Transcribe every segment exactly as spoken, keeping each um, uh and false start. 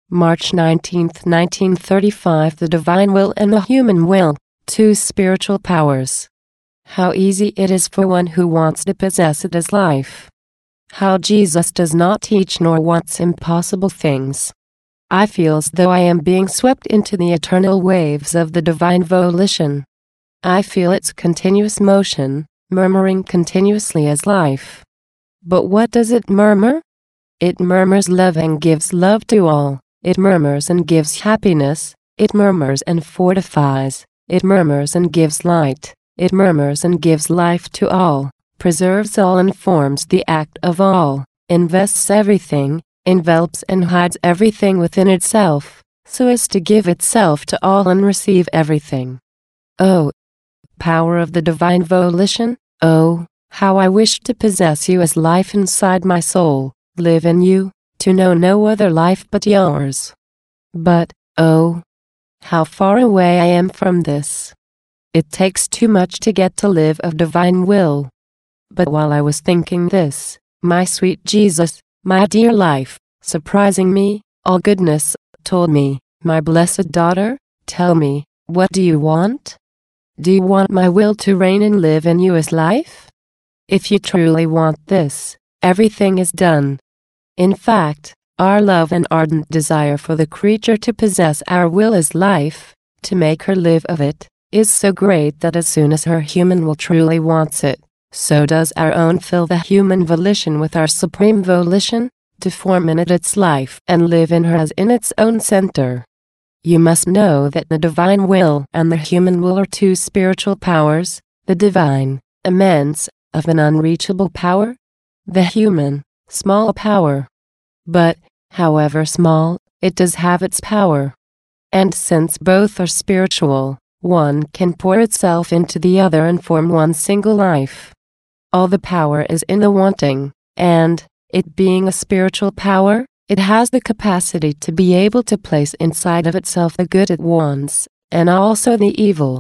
March nineteenth, nineteen thirty-five. The divine will and the human will, two spiritual powers. How easy it is for one who wants to possess it as life. How Jesus does not teach nor wants impossible things. I feel as though I am being swept into the eternal waves of the divine volition. I feel its continuous motion, murmuring continuously as life. But what does it murmur? It murmurs love and gives love to all. It murmurs and gives happiness. It murmurs and fortifies. It murmurs and gives light. It murmurs and gives life to all, preserves all and forms the act of all, invests everything, envelops and hides everything within itself, so as to give itself to all and receive everything. Oh, power of the divine volition, oh, how I wish to possess you as life inside my soul, live in you, to know no other life but yours. But, oh, how far away I am from this. It takes too much to get to live of divine will. But while I was thinking this, my sweet Jesus, my dear life, surprising me, all goodness, told me, my blessed daughter, tell me, what do you want? Do you want my will to reign and live in you as life? If you truly want this, everything is done. In fact, our love and ardent desire for the creature to possess our will as life, to make her live of it, is so great that as soon as her human will truly wants it, so does our own fill the human volition with our supreme volition, to form in it its life and live in her as in its own center. You must know that the divine will and the human will are two spiritual powers, the divine, immense, of an unreachable power, the human, small power. But, however small, it does have its power. And since both are spiritual, one can pour itself into the other and form one single life. All the power is in the wanting, and, it being a spiritual power, it has the capacity to be able to place inside of itself the good it wants, and also the evil.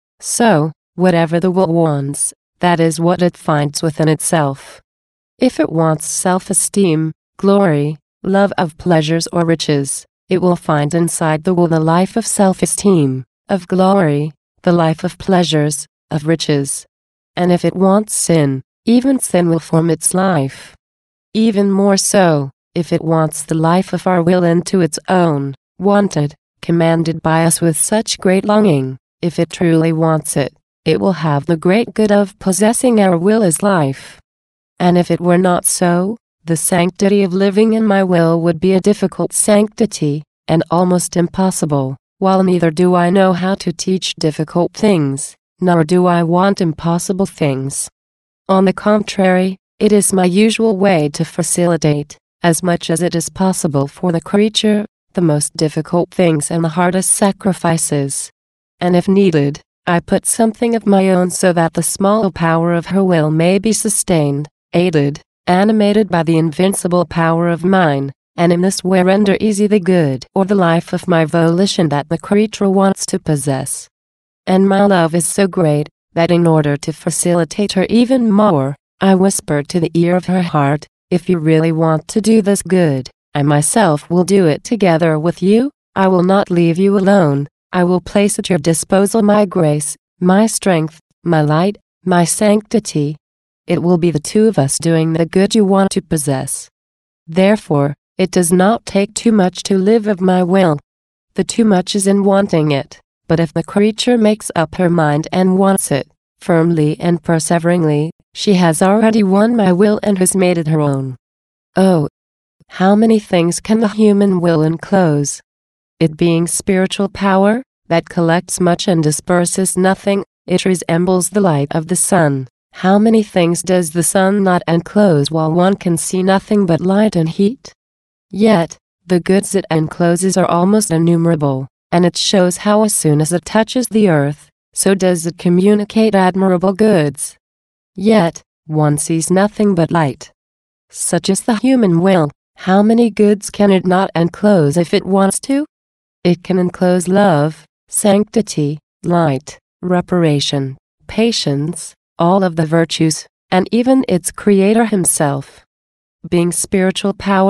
So, whatever the will wants, that is what it finds within itself. If it wants self-esteem, glory, love of pleasures or riches, it will find inside the will the life of self-esteem, of glory, the life of pleasures, of riches. And if it wants sin, even sin will form its life. Even more so, if it wants the life of our will into its own, wanted, commanded by us with such great longing, if it truly wants it, it will have the great good of possessing our will as life. And if it were not so, the sanctity of living in my will would be a difficult sanctity, and almost impossible, while neither do I know how to teach difficult things, nor do I want impossible things. On the contrary, it is my usual way to facilitate, as much as it is possible for the creature, the most difficult things and the hardest sacrifices. And if needed, I put something of my own so that the small power of her will may be sustained, aided, animated by the invincible power of mine, and in this way render easy the good or the life of my volition that the creature wants to possess. And my love is so great, that in order to facilitate her even more, I whisper to the ear of her heart, if you really want to do this good, I myself will do it together with you, I will not leave you alone, I will place at your disposal my grace, my strength, my light, my sanctity. It will be the two of us doing the good you want to possess. Therefore, it does not take too much to live of my will. The too much is in wanting it, but if the creature makes up her mind and wants it, firmly and perseveringly, she has already won my will and has made it her own. Oh, how many things can the human will enclose? It being spiritual power, that collects much and disperses nothing, it resembles the light of the sun. How many things does the sun not enclose while one can see nothing but light and heat? Yet, the goods it encloses are almost innumerable, and it shows how as soon as it touches the earth, so does it communicate admirable goods. Yet, one sees nothing but light. Such is the human will. How many goods can it not enclose if it wants to? It can enclose love, sanctity, light, reparation, patience, all of the virtues, and even its creator himself. Being spiritual power,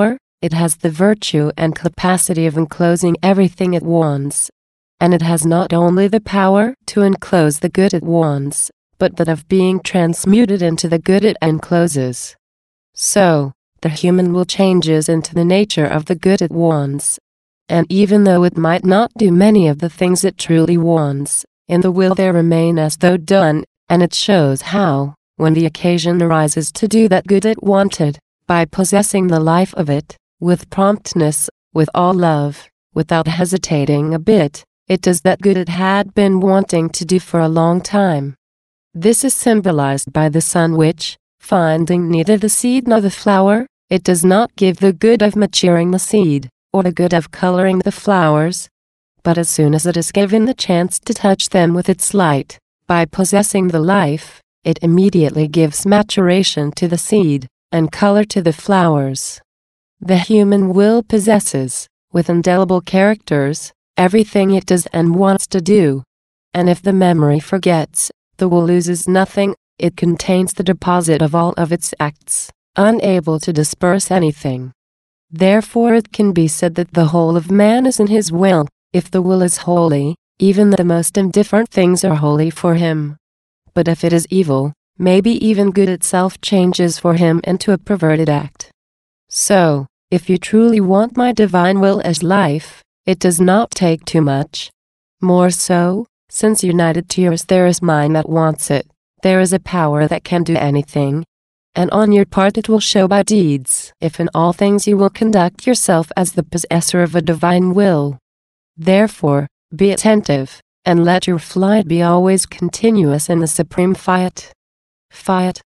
it has the virtue and capacity of enclosing everything it wants. And it has not only the power to enclose the good it wants, but that of being transmuted into the good it encloses. So, the human will changes into the nature of the good it wants. And even though it might not do many of the things it truly wants, in the will there remain as though done, and it shows how, when the occasion arises to do that good it wanted, by possessing the life of it, with promptness, with all love, without hesitating a bit, it does that good it had been wanting to do for a long time. This is symbolized by the sun which, finding neither the seed nor the flower, it does not give the good of maturing the seed, or the good of coloring the flowers. But as soon as it is given the chance to touch them with its light, by possessing the life, it immediately gives maturation to the seed, and color to the flowers. The human will possesses, with indelible characters, everything it does and wants to do. And if the memory forgets, the will loses nothing, it contains the deposit of all of its acts, unable to disperse anything. Therefore it can be said that the whole of man is in his will. If the will is holy, even the most indifferent things are holy for him. But if it is evil, maybe even good itself changes for him into a perverted act. So, if you truly want my divine will as life, it does not take too much. More so, since united to yours there is mine that wants it, there is a power that can do anything. And on your part it will show by deeds if in all things you will conduct yourself as the possessor of a divine will. Therefore, be attentive, and let your flight be always continuous in the supreme fiat. Fiat.